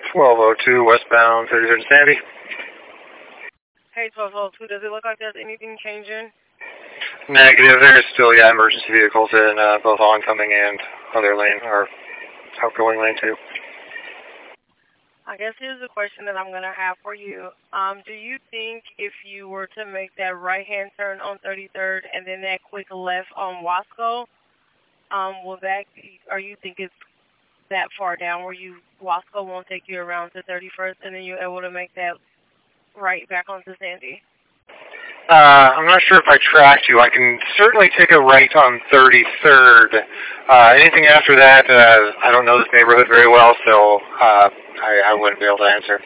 1202 westbound 33rd Sandy. Hey, 1202, does it look like there's anything changing? Negative. There is still, emergency vehicles in both oncoming and other lane, or outgoing lane too. I guess here's the question that I'm going to have for you. Do you think if you were to make that right-hand turn on 33rd and then that quick left on Wasco, or you think it's that far down where Wasco won't take you around to 31st and then you're able to make that right back onto Sandy? I'm not sure if I tracked you. I can certainly take a right on 33rd. Anything after that, I don't know this neighborhood very well, so I wouldn't be able to answer.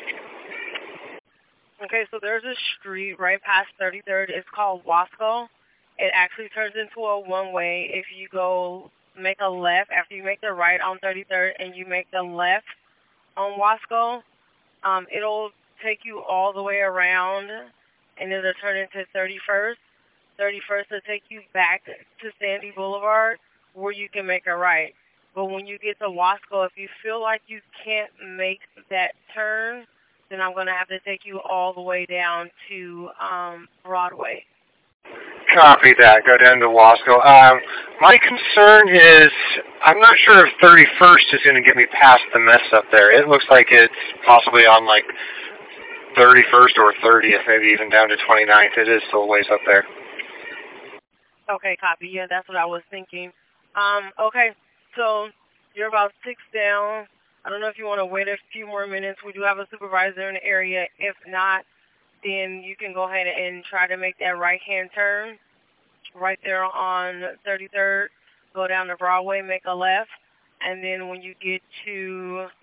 Okay, so there's a street right past 33rd. It's called Wasco. It actually turns into a one-way. If you go make a left, after you make the right on 33rd and you make the left on Wasco, it'll take you all the way around and it'll turn into 31st. 31st will take you back to Sandy Boulevard where you can make a right. But when you get to Wasco, if you feel like you can't make that turn, then I'm going to have to take you all the way down to Broadway. Copy that. Go down to Wasco. My concern is I'm not sure if 31st is going to get me past the mess up there. It looks like it's possibly on like 31st or 30th, maybe even down to 29th. It is still a ways up there. Okay, copy. Yeah, that's what I was thinking. Okay, so you're about 6 down. I don't know if you want to wait a few more minutes. We do have a supervisor in the area. If not, then you can go ahead and try to make that right-hand turn right there on 33rd. Go down to Broadway, make a left, and then when you get to